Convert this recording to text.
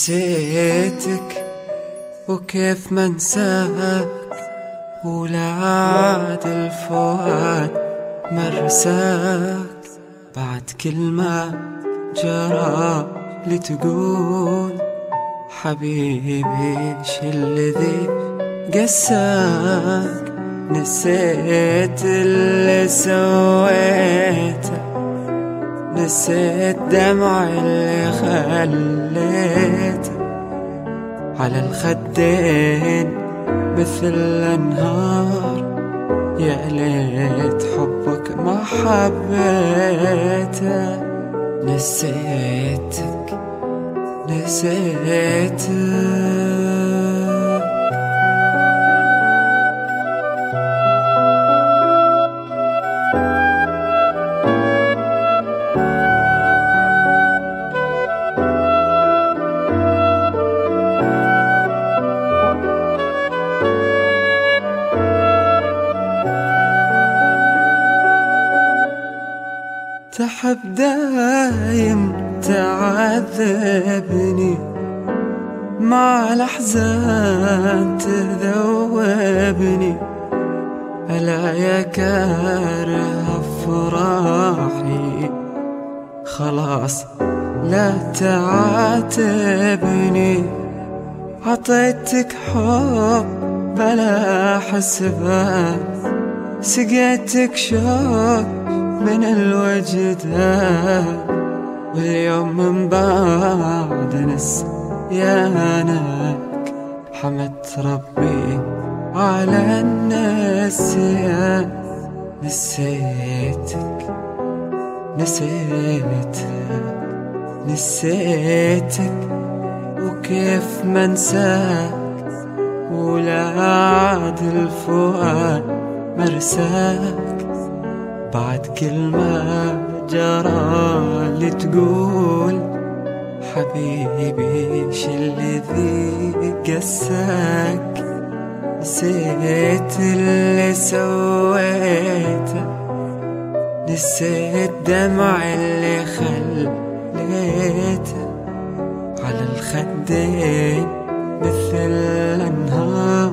نسيتك وكيف ما انساك، ولا عاد الفؤاد مرساك. بعد كل ما جرى لتقول حبيبي ايش الذي قساك. نسيت اللي سويته، نسيت دمع اللي خليته على الخدين مثل الأنهار. يا ليت حبك ما حبيته. نسيتك نسيتك. تحب دايم تعذبني، مع الأحزان تذوبني. ألا يا كاره أفراحي، خلاص لا تعاتبني. عطيتك حب بلا حسبان، سقيتك شوق من الوجدان. واليوم من بعد نسيانك حمدت ربي على النسيان. نسيتك نسيتك نسيتك وكيف ما انساك، ولا عاد الفؤاد مرساك. بعد كل ما جرى لتقول حبيبي ايش الذي قساك. نسيت اللي سويته، نسيت دمع اللي خليته على الخدين مثل الأنهار.